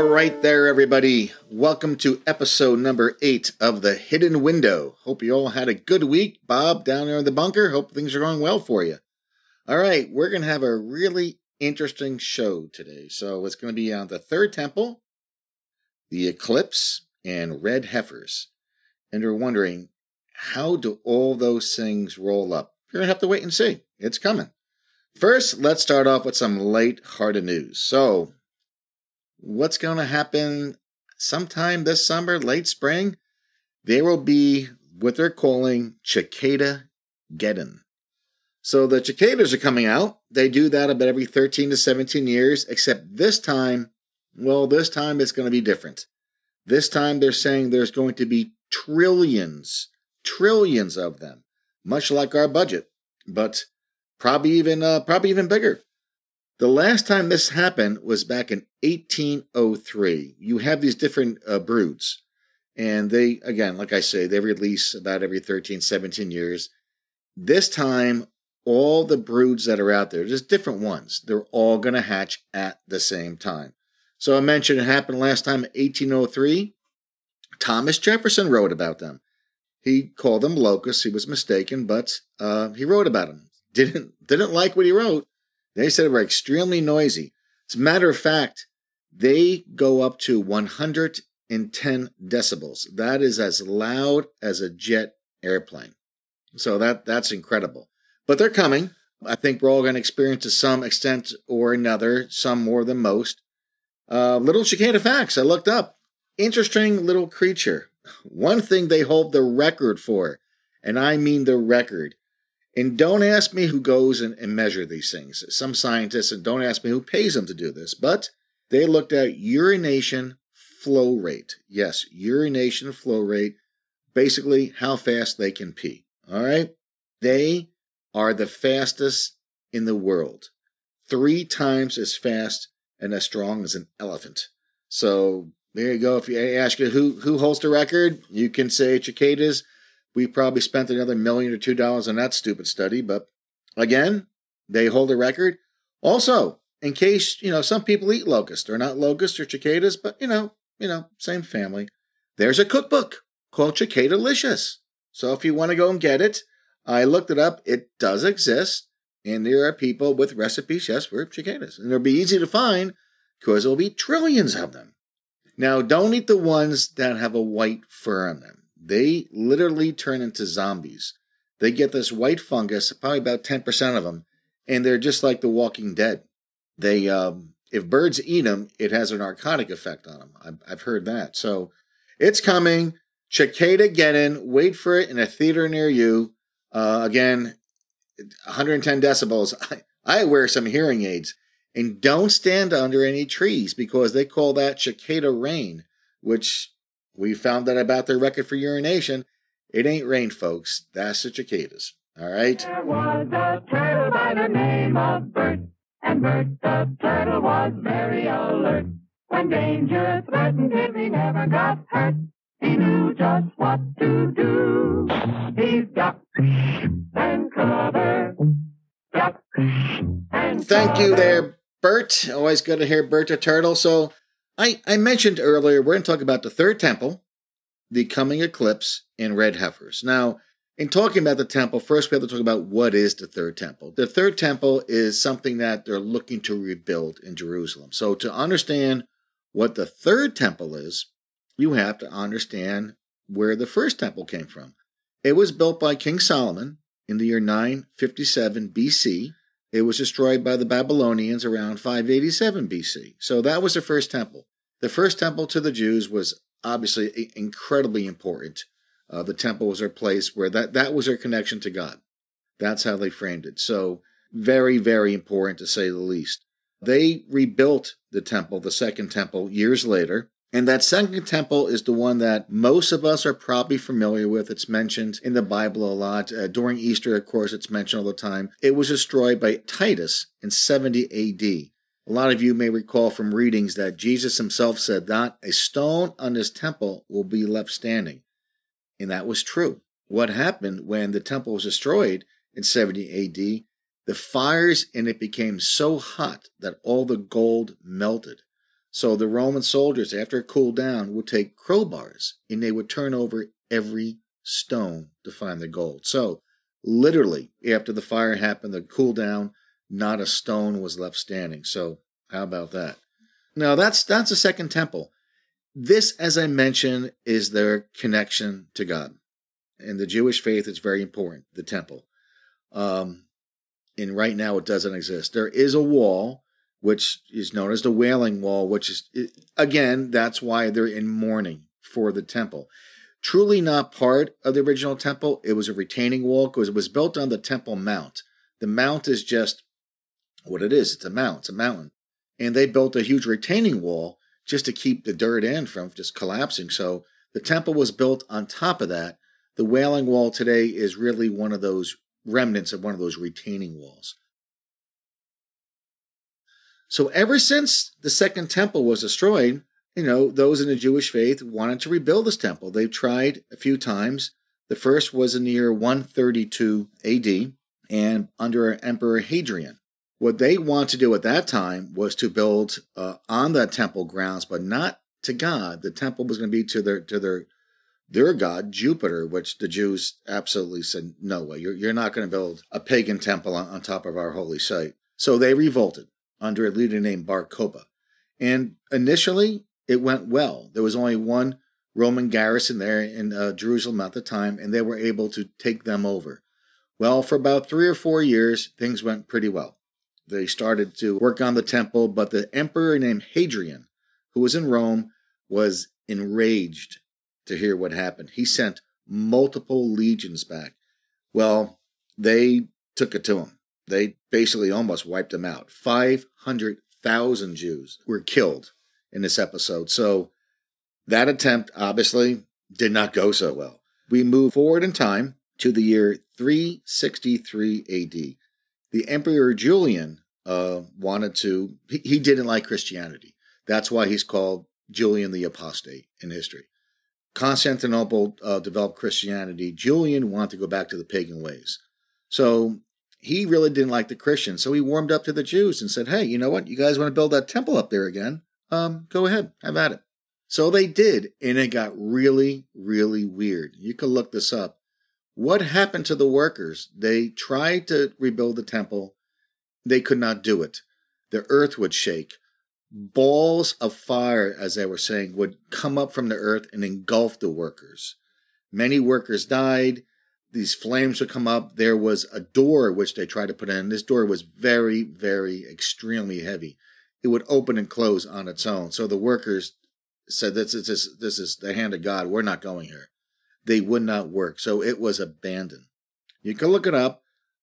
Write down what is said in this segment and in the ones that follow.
All right there, everybody. Welcome to episode number 8 of The Hidden Window. Hope you all had a good week. Bob, down there in the bunker, hope things are going well for you. All right, we're going to have a really interesting show today. So it's going to be on the Third Temple, the eclipse, and red heifers. And you're wondering, how do all those things roll up? You're going to have to wait and see. It's coming. First, let's start off with some light-hearted news. So, what's going to happen sometime this summer, late spring? There will be what they're calling Cicada-geddon. So the cicadas are coming out. They do that about every 13 to 17 years, except this time it's going to be different. This time they're saying there's going to be trillions of them, much like our budget, but probably even bigger. The last time this happened was back in 1803. You have these different broods, and they, again, like I say, they release about every 13, 17 years. This time, all the broods that are out there, just different ones, they're all going to hatch at the same time. So I mentioned it happened last time in 1803. Thomas Jefferson wrote about them. He called them locusts. He was mistaken, but he wrote about them. Didn't like what he wrote. They said they were extremely noisy. As a matter of fact, they go up to 110 decibels. That is as loud as a jet airplane. So that's incredible. But they're coming. I think we're all going to experience to some extent or another, some more than most. Little cicada facts I looked up. Interesting little creature. One thing they hold the record for, and I mean the record. And don't ask me who goes and measure these things. Some scientists, and don't ask me who pays them to do this, but they looked at urination flow rate. Yes, urination flow rate, basically how fast they can pee. All right? They are the fastest in the world. 3 times as fast and as strong as an elephant. So there you go. If you ask you who holds the record, you can say cicadas. We probably spent another $1 million or $2 million on that stupid study, but again, they hold a record. Also, in case, some people eat locusts. They're not locusts or cicadas, but, same family. There's a cookbook called Cicadalicious. So if you want to go and get it, I looked it up. It does exist, and there are people with recipes, yes, for cicadas. And it'll be easy to find because there'll be trillions of them. Now, don't eat the ones that have a white fur on them. They literally turn into zombies. They get this white fungus, probably about 10% of them, and they're just like the Walking Dead. They, if birds eat them, it has a narcotic effect on them. I've heard that. So it's coming. Cicada-geddon. Wait for it in a theater near you. Again, 110 decibels. I wear some hearing aids. And don't stand under any trees because they call that cicada rain, which we found out about their record for urination. It ain't rain, folks. That's the cicadas. All right? There was a turtle by the name of Bert, and Bert the turtle was very alert. When danger threatened him, he never got hurt. He knew just what to do. He ducked and covered, ducked and Thank you there, Bert. Always good to hear Bert the turtle. So I mentioned earlier, we're going to talk about the Third Temple, the coming eclipse, and red heifers. Now, in talking about the temple, first we have to talk about what is the Third Temple. The Third Temple is something that they're looking to rebuild in Jerusalem. So to understand what the Third Temple is, you have to understand where the First Temple came from. It was built by King Solomon in the year 957 BC. It was destroyed by the Babylonians around 587 BC. So that was the first temple. The first temple to the Jews was obviously incredibly important. The temple was their place where that was their connection to God. That's how they framed it. So very, very important to say the least. They rebuilt the temple, the Second Temple, years later. And that Second Temple is the one that most of us are probably familiar with. It's mentioned in the Bible a lot. During Easter, of course, it's mentioned all the time. It was destroyed by Titus in 70 AD. A lot of you may recall from readings that Jesus himself said, "Not a stone on this temple will be left standing." And that was true. What happened when the temple was destroyed in 70 AD? The fires in it became so hot that all the gold melted. So the Roman soldiers, after it cooled down, would take crowbars and they would turn over every stone to find the gold. So literally, after the fire happened, the cool down, not a stone was left standing. So how about that? Now that's the second temple. This, as I mentioned, is their connection to God. In the Jewish faith, it's very important, the temple. And right now it doesn't exist. There is a wall, which is known as the Wailing Wall, which is, again, that's why they're in mourning for the temple. Truly not part of the original temple. It was a retaining wall because it was built on the Temple Mount. The mount is just what it is. It's a mount. It's a mountain. And they built a huge retaining wall just to keep the dirt in from just collapsing. So the temple was built on top of that. The Wailing Wall today is really one of those remnants of one of those retaining walls. So ever since the second temple was destroyed, those in the Jewish faith wanted to rebuild this temple. They've tried a few times. The first was in the year 132 AD and under Emperor Hadrian. What they wanted to do at that time was to build on the temple grounds, but not to God. The temple was going to be to their god, Jupiter, which the Jews absolutely said, no way, you're not going to build a pagan temple on top of our holy site. So they revolted under a leader named Bar Kokhba. And initially, it went well. There was only one Roman garrison there in Jerusalem at the time, and they were able to take them over. Well, for about 3 or 4 years, things went pretty well. They started to work on the temple, but the emperor named Hadrian, who was in Rome, was enraged to hear what happened. He sent multiple legions back. Well, they took it to him. They basically almost wiped them out. 500,000 Jews were killed in this episode. So that attempt obviously did not go so well. We move forward in time to the year 363 AD. The Emperor Julian he didn't like Christianity. That's why he's called Julian the Apostate in history. Constantinople developed Christianity. Julian wanted to go back to the pagan ways. So he really didn't like the Christians. So he warmed up to the Jews and said, hey, you know what? You guys want to build that temple up there again? Go ahead. Have at it. So they did. And it got really, really weird. You can look this up. What happened to the workers? They tried to rebuild the temple. They could not do it. The earth would shake. Balls of fire, as they were saying, would come up from the earth and engulf the workers. Many workers died. These flames would come up. There was a door which they tried to put in. This door was very, very, extremely heavy. It would open and close on its own. So the workers said, this is the hand of God. We're not going here. They would not work. So it was abandoned. You can look it up.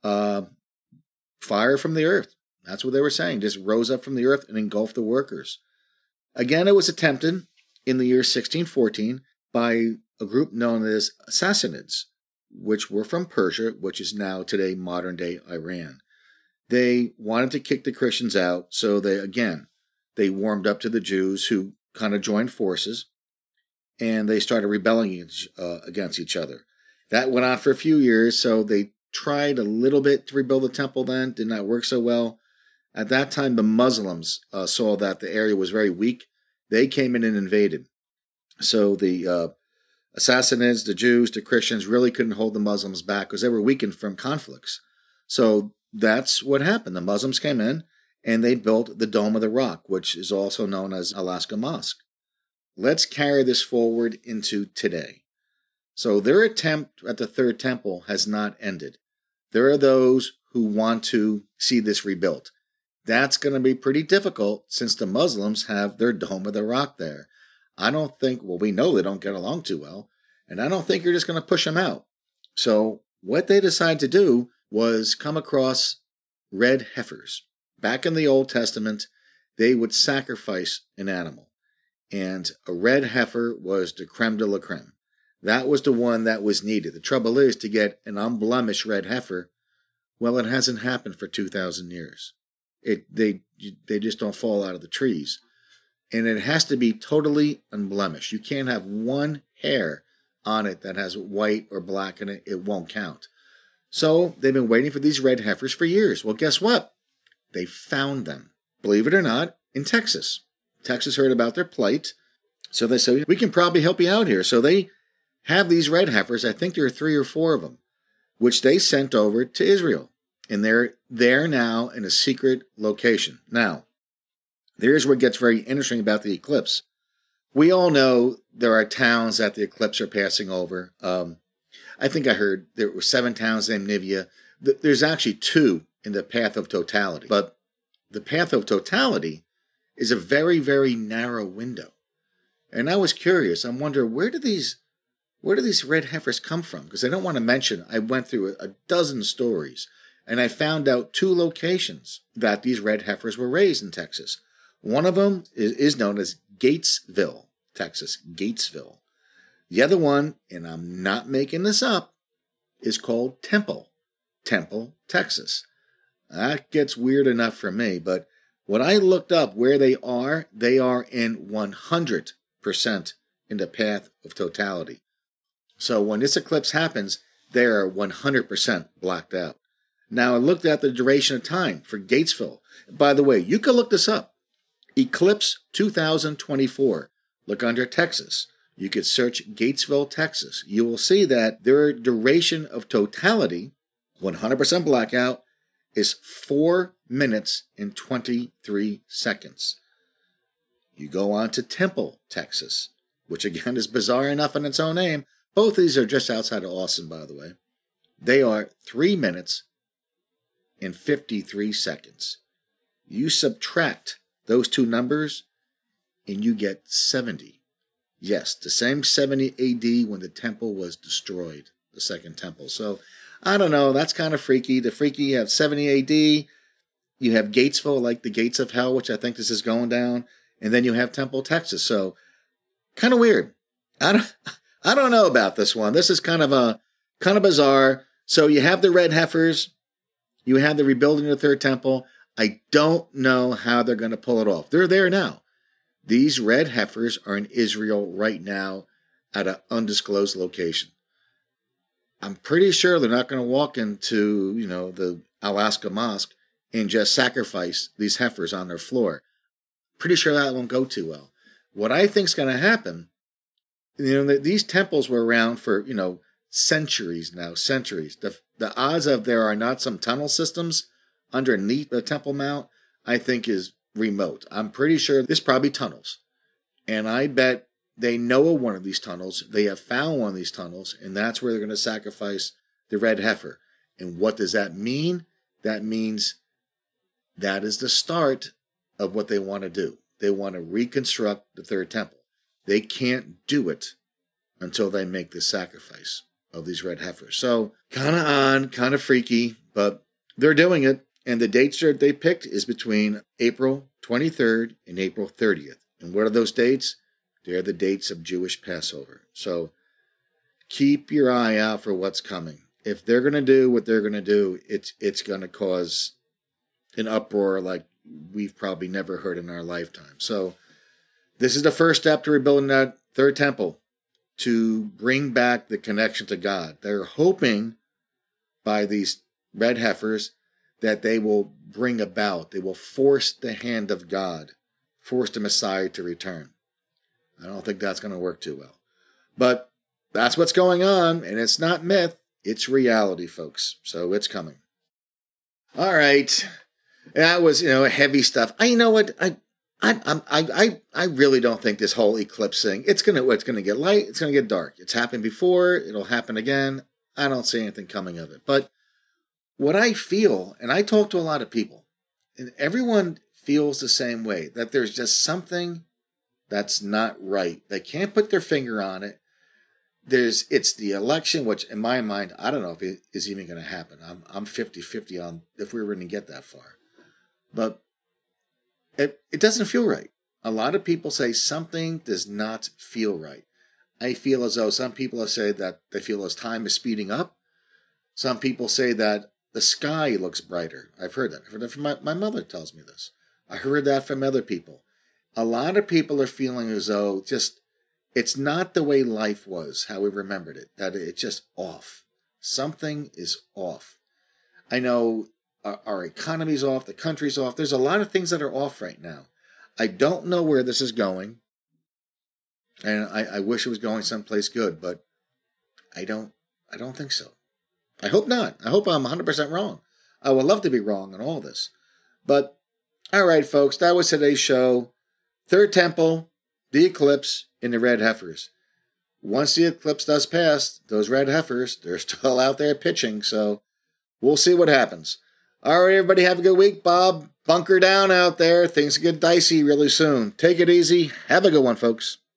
Fire from the earth. That's what they were saying. Just rose up from the earth and engulfed the workers. Again, it was attempted in the year 1614 by a group known as Sassanids, which were from Persia, which is now today modern-day Iran. They wanted to kick the Christians out, so they warmed up to the Jews, who kind of joined forces, and they started rebelling against each other. That went on for a few years, so they tried a little bit to rebuild the temple then, did not work so well. At that time, the Muslims saw that the area was very weak. They came in and invaded. So the Sassanids, the Jews, the Christians really couldn't hold the Muslims back because they were weakened from conflicts. So that's what happened. The Muslims came in and they built the Dome of the Rock, which is also known as Al-Aqsa Mosque. Let's carry this forward into today. So their attempt at the Third Temple has not ended. There are those who want to see this rebuilt. That's going to be pretty difficult since the Muslims have their Dome of the Rock there. We know they don't get along too well, and I don't think you're just going to push them out. So what they decided to do was come across red heifers. Back in the Old Testament, they would sacrifice an animal, and a red heifer was the creme de la creme. That was the one that was needed. The trouble is to get an unblemished red heifer, well, it hasn't happened for 2,000 years. They just don't fall out of the trees. And it has to be totally unblemished. You can't have one hair on it that has white or black in it. It won't count. So they've been waiting for these red heifers for years. Well, guess what? They found them, believe it or not, in Texas. Texas heard about their plight, so they said, we can probably help you out here. So they have these red heifers, I think there are 3 or 4 of them, which they sent over to Israel. And they're there now in a secret location. Now, here's where it gets very interesting about the eclipse. We all know there are towns that the eclipse are passing over. I think I heard there were 7 towns named Nivea. There's actually 2 in the path of totality. But the path of totality is a very, very narrow window. And I was curious. I'm wondering, where do these red heifers come from? Because I don't want to mention, I went through a dozen stories, and I found out 2 locations that these red heifers were raised in Texas. One of them is known as Gatesville, Texas, Gatesville. The other one, and I'm not making this up, is called Temple, Texas. That gets weird enough for me, but when I looked up where they are in 100% in the path of totality. So when this eclipse happens, they are 100% blacked out. Now, I looked at the duration of time for Gatesville. By the way, you can look this up. Eclipse 2024. Look under Texas. You could search Gatesville, Texas. You will see that their duration of totality, 100% blackout, is 4 minutes and 23 seconds. You go on to Temple, Texas, which again is bizarre enough in its own name. Both of these are just outside of Austin, by the way. They are 3 minutes and 53 seconds. You subtract those 2 numbers, and you get 70. Yes, the same 70 AD when the temple was destroyed, the second temple. So, I don't know, that's kind of freaky. The freaky, you have 70 AD, you have Gatesville, like the gates of hell, which I think this is going down, and then you have Temple, Texas. So, kind of weird. I don't know about this one. This is kind of bizarre. So you have the red heifers, you have the rebuilding of the third temple. I don't know how they're going to pull it off. They're there now. These red heifers are in Israel right now at an undisclosed location. I'm pretty sure they're not going to walk into, the Alaska Mosque and just sacrifice these heifers on their floor. Pretty sure that won't go too well. What I think is going to happen, these temples were around for, centuries now, centuries. The odds of there are not some tunnel systems underneath the Temple Mount, I think is remote. I'm pretty sure there's probably tunnels. And I bet they know of one of these tunnels. They have found one of these tunnels, and that's where they're going to sacrifice the red heifer. And what does that mean? That means that is the start of what they want to do. They want to reconstruct the third temple. They can't do it until they make the sacrifice of these red heifers. So kind of odd, kind of freaky, but they're doing it. And the dates that they picked is between April 23rd and April 30th. And what are those dates? They're the dates of Jewish Passover. So keep your eye out for what's coming. If they're going to do what they're going to do, it's going to cause an uproar like we've probably never heard in our lifetime. So this is the first step to rebuilding that third temple, to bring back the connection to God. They're hoping by these red heifers that they will bring about, they will force the hand of God, force the Messiah to return. I don't think that's going to work too well. But that's what's going on, and it's not myth, it's reality, folks. So it's coming. All right. That was, heavy stuff. You know what? I really don't think this whole eclipse thing, it's gonna get light, it's gonna get dark. It's happened before, it'll happen again. I don't see anything coming of it. But what I feel, and I talk to a lot of people, and everyone feels the same way, that there's just something that's not right. They can't put their finger on it. It's the election, which in my mind, I don't know if it is even going to happen. I'm 50-50 on if we were going to get that far. But it doesn't feel right. A lot of people say something does not feel right. I feel as though some people say that they feel as time is speeding up. Some people say that the sky looks brighter. I've heard that. I've heard that from my mother tells me this. I heard that from other people. A lot of people are feeling as though it's not the way life was, how we remembered it, that it's just off. Something is off. I know our economy's off, the country's off. There's a lot of things that are off right now. I don't know where this is going. And I wish it was going someplace good, but I don't think so. I hope not. I hope I'm 100% wrong. I would love to be wrong on all this. But, all right, folks, that was today's show. Third Temple, the eclipse, and the red heifers. Once the eclipse does pass, those red heifers, they're still out there pitching, so we'll see what happens. All right, everybody, have a good week. Bob, bunker down out there. Things get dicey really soon. Take it easy. Have a good one, folks.